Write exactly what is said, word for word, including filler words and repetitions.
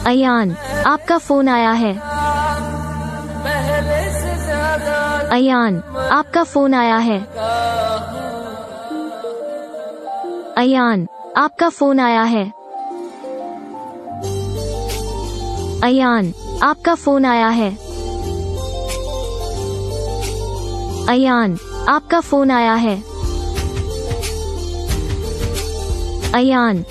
अयान, आपका फोन आया है। अयान, आपका फोन आया है। अयान, आपका फोन आया है। अयान, आपका फोन आया है। अयान, आपका फोन आया है। अयान।